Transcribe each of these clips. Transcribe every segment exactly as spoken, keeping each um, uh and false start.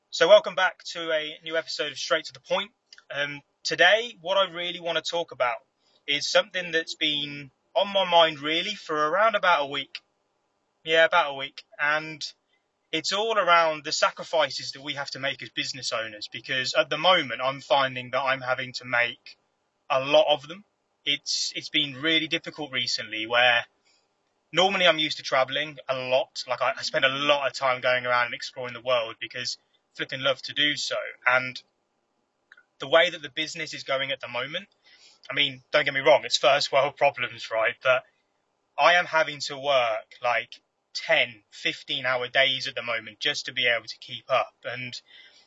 So welcome back to a new episode of Straight to the Point. Um, today, what I really want to talk about is something that's been on my mind really for around about a week. Yeah, about a week. And it's all around the sacrifices that we have to make as business owners, because at the moment I'm finding that I'm having to make a lot of them. It's it's been really difficult recently where normally I'm used to traveling a lot. Like I, I spend a lot of time going around and exploring the world because I flipping love to do so. And the way that the business is going at the moment, I mean, don't get me wrong, it's first world problems, right? But I am having to work like ten, fifteen hour days at the moment just to be able to keep up. And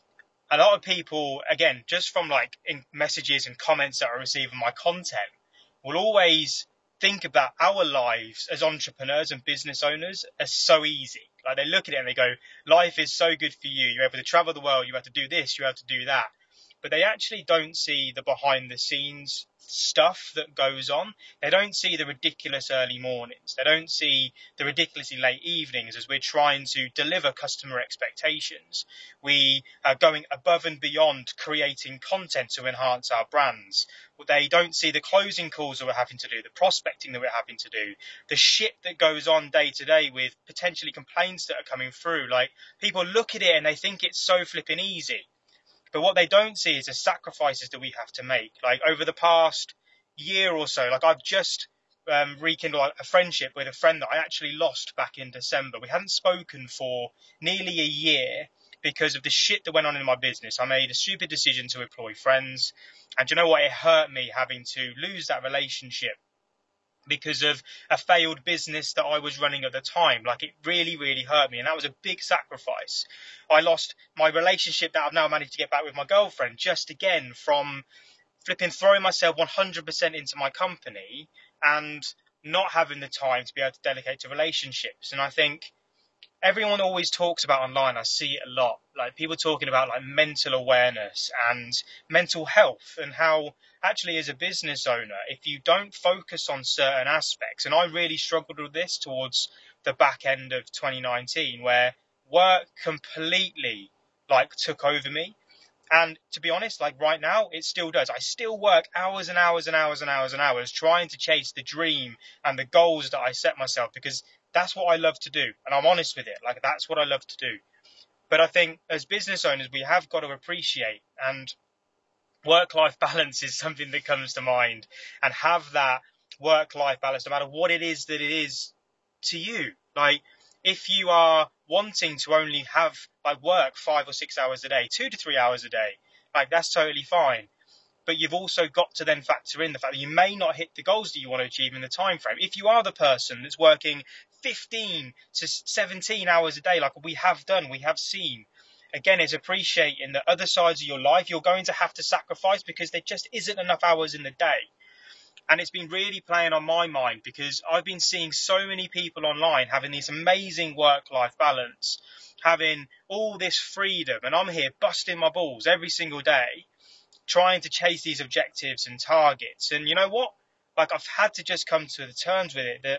a lot of people, again, just from like in messages and comments that I receive on my content, will always think about our lives as entrepreneurs and business owners as so easy. Like they look at it and they go, life is so good for you. You're able to travel the world. You have to do this. You have to do that. But they actually don't see the behind the scenes stuff that goes on. They don't see the ridiculous early mornings. They don't see the ridiculously late evenings as we're trying to deliver customer expectations. We are going above and beyond creating content to enhance our brands. They don't see the closing calls that we're having to do, the prospecting that we're having to do, the shit that goes on day to day with potentially complaints that are coming through. Like people look at it and they think it's so flipping easy. But what they don't see is the sacrifices that we have to make. Like over the past year or so, like I've just um, rekindled a friendship with a friend that I actually lost back in December. We hadn't spoken for nearly a year because of the shit that went on in my business. I made a stupid decision to employ friends. And you know what? It hurt me having to lose that relationship because of a failed business that I was running at the time. Like it really, really hurt me. And that was a big sacrifice. I lost my relationship that I've now managed to get back with my girlfriend just again from flipping throwing myself one hundred percent into my company and not having the time to be able to dedicate to relationships. And I think everyone always talks about online, I see it a lot, like people talking about like mental awareness and mental health, and how actually as a business owner, if you don't focus on certain aspects, and I really struggled with this towards the back end of twenty nineteen, where work completely like took over me. And to be honest, like right now, it still does. I still work hours and hours and hours and hours and hours trying to chase the dream and the goals that I set myself, because that's what I love to do. And I'm honest with it. Like, that's what I love to do. But I think as business owners, we have got to appreciate, and work-life balance is something that comes to mind, and have that work-life balance no matter what it is that it is to you. Like, if you are wanting to only have like work five or six hours a day, two to three hours a day, like that's totally fine. But you've also got to then factor in the fact that you may not hit the goals that you want to achieve in the time frame. If you are the person that's working fifteen to seventeen hours a day, like we have done, we have seen, again, it's appreciating the other sides of your life you're going to have to sacrifice because there just isn't enough hours in the day. And it's been really playing on my mind because I've been seeing so many people online having this amazing work-life balance, having all this freedom, and I'm here busting my balls every single day trying to chase these objectives and targets. And you know what? Like, I've had to just come to the terms with it that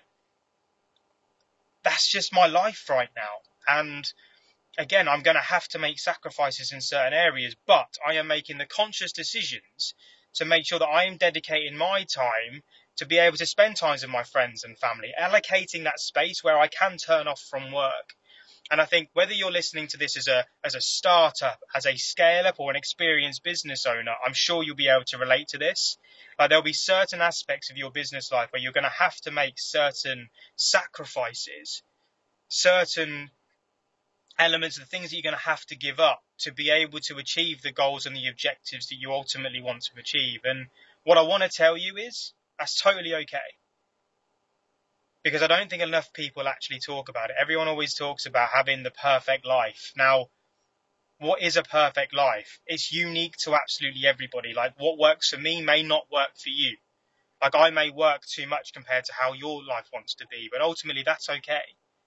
that's just my life right now. And again, I'm going to have to make sacrifices in certain areas, but I am making the conscious decisions to make sure that I am dedicating my time to be able to spend time with my friends and family, allocating that space where I can turn off from work. And I think whether you're listening to this as a as a startup, as a scale-up, or an experienced business owner, I'm sure you'll be able to relate to this. Like, there'll be certain aspects of your business life where you're going to have to make certain sacrifices, certain elements of the things that you're going to have to give up to be able to achieve the goals and the objectives that you ultimately want to achieve. And what I want to tell you is that's totally okay, because I don't think enough people actually talk about it. Everyone always talks about having the perfect life. Now, what is a perfect life? It's unique to absolutely everybody. Like, what works for me may not work for you. Like, I may work too much compared to how your life wants to be, but ultimately that's okay.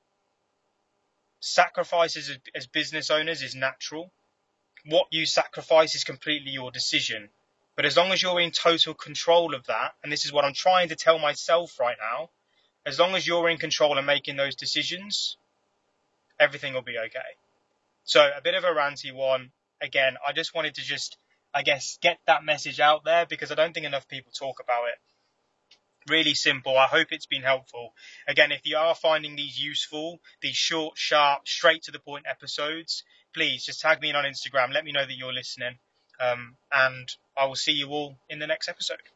Sacrifices as, as business owners is natural. What you sacrifice is completely your decision. But as long as you're in total control of that, and this is what I'm trying to tell myself right now, as long as you're in control and making those decisions, everything will be okay. So a bit of a ranty one. Again, I just wanted to just, I guess, get that message out there because I don't think enough people talk about it. Really simple. I hope it's been helpful. Again, if you are finding these useful, these short, sharp, straight to the point episodes, please just tag me in on Instagram. Let me know that you're listening. Um, and I will see you all in the next episode.